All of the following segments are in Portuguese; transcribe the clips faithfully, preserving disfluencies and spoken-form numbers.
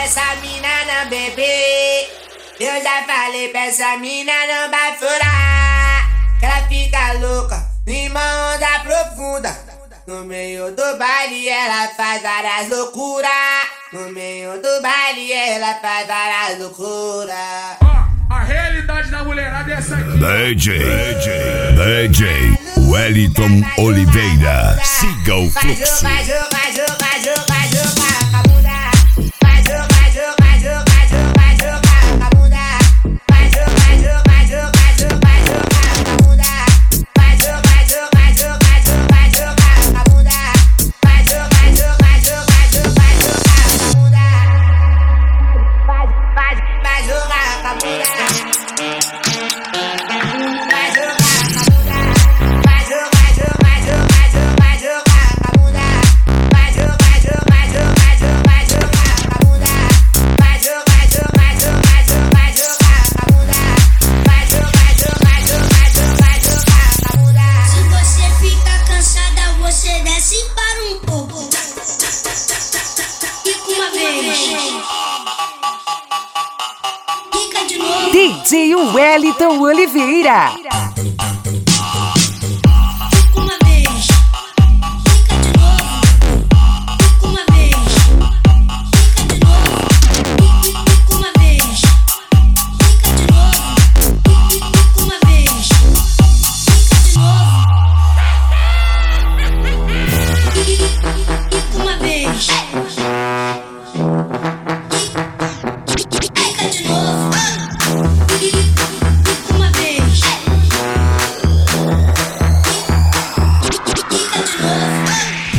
essa mina não beber. Eu já falei pra essa mina não vai furar, que ela fica louca em uma onda profunda. No meio do baile ela faz várias loucuras. No meio do baile ela faz várias loucuras. Ó, a realidade da mulherada é essa aqui. D J, D J, D J Wellington Oliveira. Siga o fluxo. Vai jogar, vai jogar, vai jogar, vai jogar com a bunda. Vai jogar, vai jogar, vai jogar, vai jogar com a bunda. Vai jogar, vai jogar, vai jogar, vai jogar com a bunda. Vai jogar, vai jogar, vai jogar, vai jogar com a bunda. Vai jogar, vai jogar, vai jogar, vai jogar com a bunda. Vai, vai, vai jogar com a bunda. Vai jogar com a bunda. Vai jogar, vai jogar, vai jogar, vai jogar com a bunda. Vai jogar, vai jogar, vai jogar, vai jogar com a bunda. Vai jogar, vai jogar, vai jogar, vai jogar com a bunda. Vai jogar, vai jogar, vai jogar, vai jogar com a bunda. Se você fica cansada, você desce para um pouco. Fica uma vez. Fica de novo. D J Wellington Oliveira. Fica uma vez. Fica de novo. Fica uma vez. Fica de novo. Fica uma vez. Fica de novo. Fica uma vez. Fica de novo. Fica uma vez. Fica de novo. Fica uma vez. Fica de novo.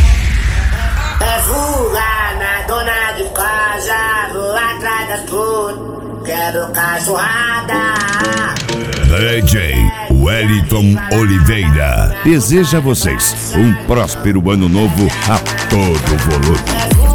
É fuga na dona de casa, vou atrás das flores, quero cachorrada. D J Wellington Oliveira deseja a vocês um próspero ano novo a todo volume.